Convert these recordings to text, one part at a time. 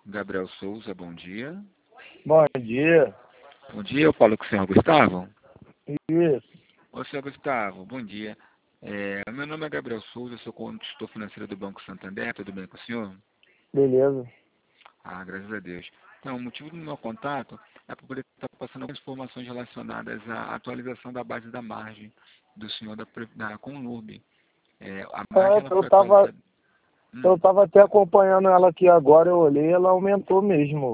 Gabriel Souza, bom dia. Bom dia. Bom dia, eu falo com o senhor Gustavo. Isso. Ô, senhor Gustavo, bom dia. Meu nome é Gabriel Souza, eu sou consultor financeiro do Banco Santander, tudo bem com o senhor? Beleza. Ah, graças a Deus. Então, o motivo do meu contato é para poder estar passando algumas informações relacionadas à atualização da base da margem do senhor da Conlurb. A margem ela Eu foi tava, atualizada. eu tava até acompanhando ela aqui agora, eu olhei, ela aumentou mesmo.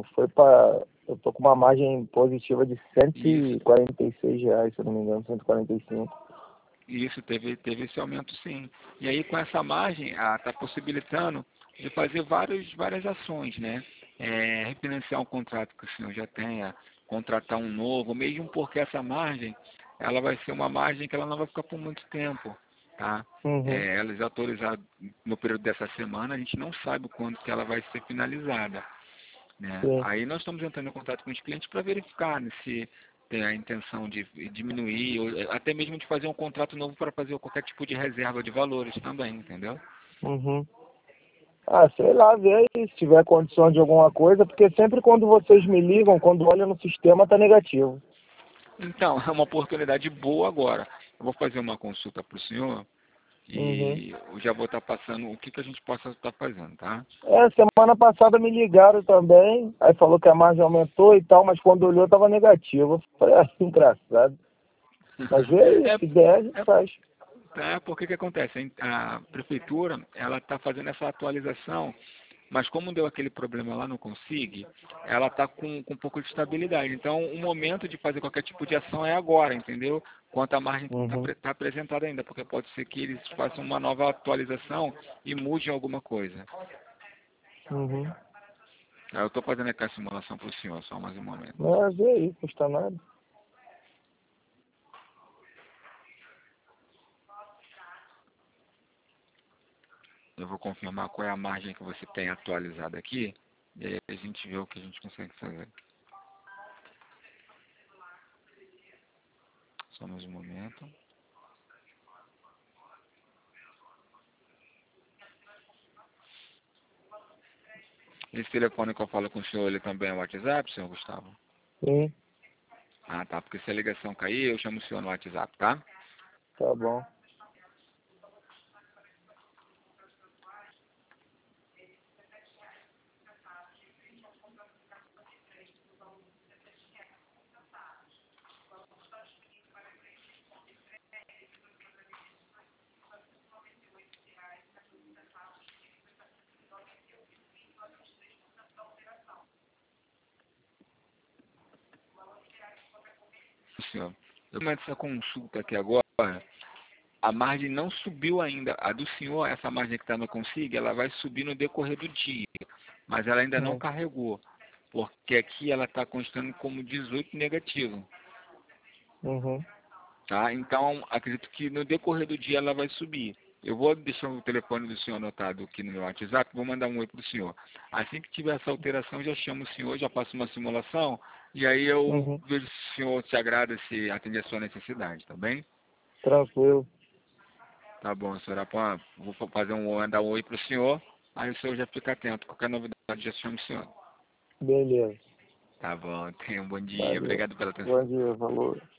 Eu tô com uma margem positiva de Isso, R$ 146, se eu não me engano, 145. isso teve esse aumento sim. E aí com essa margem, está possibilitando de fazer várias ações, né? Refinanciar um contrato que o senhor já tenha, contratar um novo, mesmo porque essa margem, ela vai ser uma margem que ela não vai ficar por muito tempo, tá? Uhum. Ela é autorizada no período dessa semana, a gente não sabe quando que ela vai ser finalizada, né? Sim. Aí nós estamos entrando em contato com os clientes para verificar, né, se tem a intenção de diminuir, ou até mesmo de fazer um contrato novo para fazer qualquer tipo de reserva de valores também, entendeu? Uhum. Ah, sei lá, vê aí se tiver condição de alguma coisa, porque sempre quando vocês me ligam, quando olham no sistema, tá negativo. Então, é uma oportunidade boa agora. Eu vou fazer uma consulta para o senhor Uhum. e eu já vou estar passando o que a gente possa estar fazendo, tá? Semana passada me ligaram também, aí falou que a margem aumentou e tal, mas quando olhou tava negativo. Eu falei, engraçado. Mas vê aí, É, se der, a gente é, faz. porque que acontece? A prefeitura, ela está fazendo essa atualização. Mas como deu aquele problema lá no Consig, ela está com um pouco de estabilidade. Então, o momento de fazer qualquer tipo de ação é agora, entendeu? Quanto a margem Uhum. está apresentada ainda, porque pode ser que eles façam uma nova atualização e mudem alguma coisa. Uhum. Eu estou fazendo aqui a simulação para o senhor, só mais um momento. Mas vê aí, custa nada. Eu vou confirmar qual é a margem que você tem atualizada aqui, e aí a gente vê o que a gente consegue fazer. Só mais um momento. Esse telefone que eu falo com o senhor, ele também é o WhatsApp, senhor Gustavo? Sim, Ah, tá, porque se a ligação cair, eu chamo o senhor no WhatsApp, tá? tá bom. Senhor, eu começo essa consulta aqui agora, a margem não subiu ainda. A do senhor, essa margem que está no Consig, ela vai subir no decorrer do dia, mas ela ainda não Uhum. carregou, porque aqui ela está constando como 18 negativo, Uhum. tá? Então, acredito que no decorrer do dia ela vai subir. Eu vou deixar o telefone do senhor anotado aqui no meu WhatsApp, vou mandar um oi para o senhor. Assim que tiver essa alteração, já chamo o senhor, já faço uma simulação, e aí eu Uhum. vejo se o senhor se agrada, se atende a sua necessidade, tá bem? Tranquilo. Tá bom, senhora Pã, vou fazer mandar um oi pro senhor, aí o senhor já fica atento. Qualquer novidade já chama o senhor. Beleza. Tá bom, tenha um bom dia, Valeu. obrigado pela atenção. Bom dia, valor.